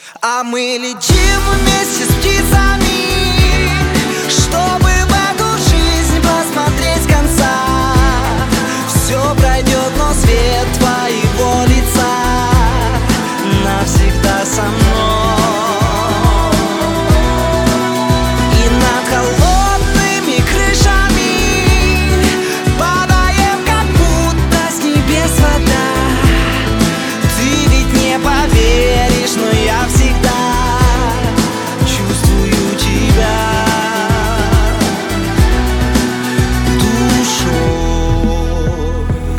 А мы летим вместе с птицами, чтобы в эту жизнь посмотреть с конца. Все пройдет, но свет